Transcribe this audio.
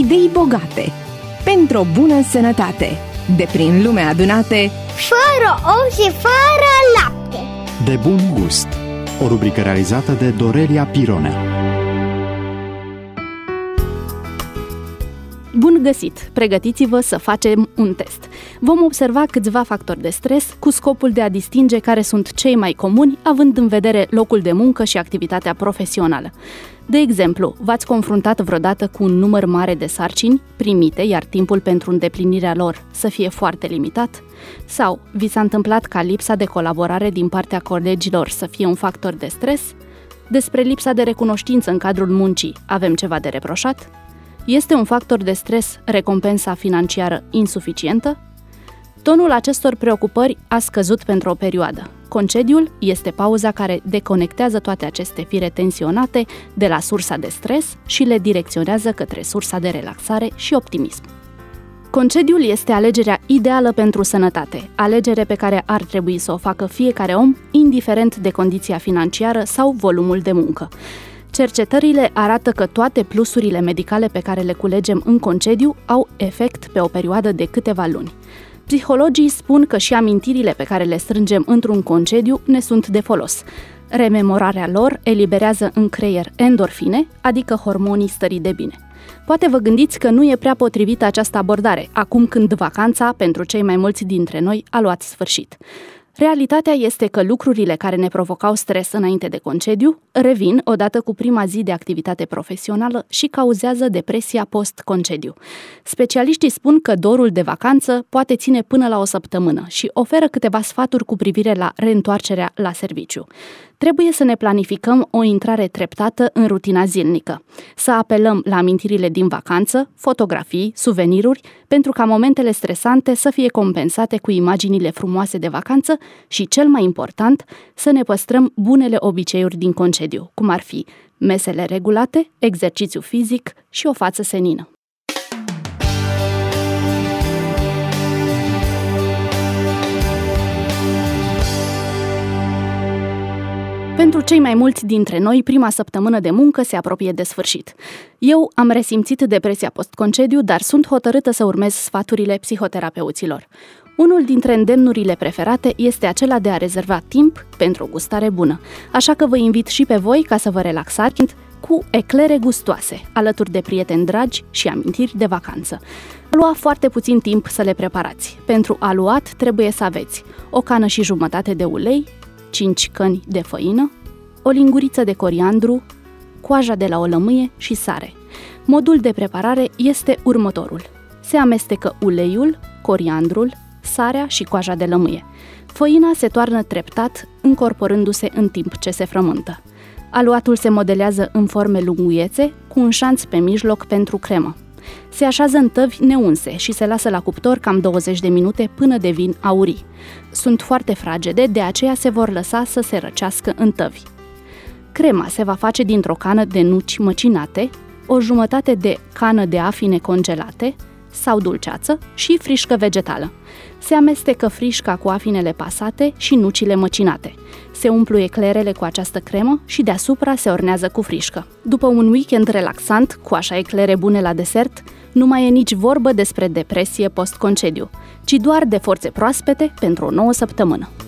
idei bogate, pentru o bună sănătate, de prin lume adunate, fără ou și fără lapte. De bun gust. O rubrică realizată de Dorelia Pirone. Bun găsit! Pregătiți-vă să facem un test. Vom observa câțiva factori de stres cu scopul de a distinge care sunt cei mai comuni, având în vedere locul de muncă și activitatea profesională. De exemplu, v-ați confruntat vreodată cu un număr mare de sarcini primite, iar timpul pentru îndeplinirea lor să fie foarte limitat? Sau vi s-a întâmplat ca lipsa de colaborare din partea colegilor să fie un factor de stres? Despre lipsa de recunoștință în cadrul muncii avem ceva de reproșat? Este un factor de stres recompensa financiară insuficientă? Tonul acestor preocupări a scăzut pentru o perioadă. Concediul este pauza care deconectează toate aceste fire tensionate de la sursa de stres și le direcționează către sursa de relaxare și optimism. Concediul este alegerea ideală pentru sănătate, alegere pe care ar trebui să o facă fiecare om, indiferent de condiția financiară sau volumul de muncă. Cercetările arată că toate plusurile medicale pe care le culegem în concediu au efect pe o perioadă de câteva luni. Psihologii spun că și amintirile pe care le strângem într-un concediu ne sunt de folos. Rememorarea lor eliberează în creier endorfine, adică hormonii stării de bine. Poate vă gândiți că nu e prea potrivită această abordare, acum când vacanța, pentru cei mai mulți dintre noi, a luat sfârșit. Realitatea este că lucrurile care ne provocau stres înainte de concediu revin odată cu prima zi de activitate profesională și cauzează depresia post-concediu. Specialiștii spun că dorul de vacanță poate ține până la o săptămână și oferă câteva sfaturi cu privire la reîntoarcerea la serviciu. Trebuie să ne planificăm o intrare treptată în rutina zilnică, să apelăm la amintirile din vacanță, fotografii, suveniruri, pentru ca momentele stresante să fie compensate cu imaginile frumoase de vacanță și, cel mai important, să ne păstrăm bunele obiceiuri din concediu, cum ar fi mesele regulate, exercițiu fizic și o față senină. Pentru cei mai mulți dintre noi, prima săptămână de muncă se apropie de sfârșit. Eu am resimțit depresia post-concediu, dar sunt hotărâtă să urmez sfaturile psihoterapeuților. Unul dintre îndemnurile preferate este acela de a rezerva timp pentru o gustare bună, așa că vă invit și pe voi ca să vă relaxați cu eclere gustoase, alături de prieteni dragi și amintiri de vacanță. Lua foarte puțin timp să le preparați. Pentru aluat trebuie să aveți o cană și jumătate de ulei, 5 căni de făină, o linguriță de coriandru, coaja de la o lămâie și sare. Modul de preparare este următorul. Se amestecă uleiul, coriandrul, sarea și coaja de lămâie. Făina se toarnă treptat, încorporându-se în timp ce se frământă. Aluatul se modelează în forme lunguiețe, cu un șanț pe mijloc pentru cremă. Se așează în tăvi neunse și se lasă la cuptor cam 20 de minute până devin aurii. Sunt foarte fragede, de aceea se vor lăsa să se răcească în tăvi. Crema se va face dintr-o cană de nuci măcinate, o jumătate de cană de afine congelate sau dulceață și frișcă vegetală. Se amestecă frișca cu afinele pasate și nucile măcinate. Se umplu eclerele cu această cremă și deasupra se ornează cu frișcă. După un weekend relaxant, cu așa eclere bune la desert, nu mai e nici vorbă despre depresie post-concediu, ci doar de forțe proaspete pentru o nouă săptămână.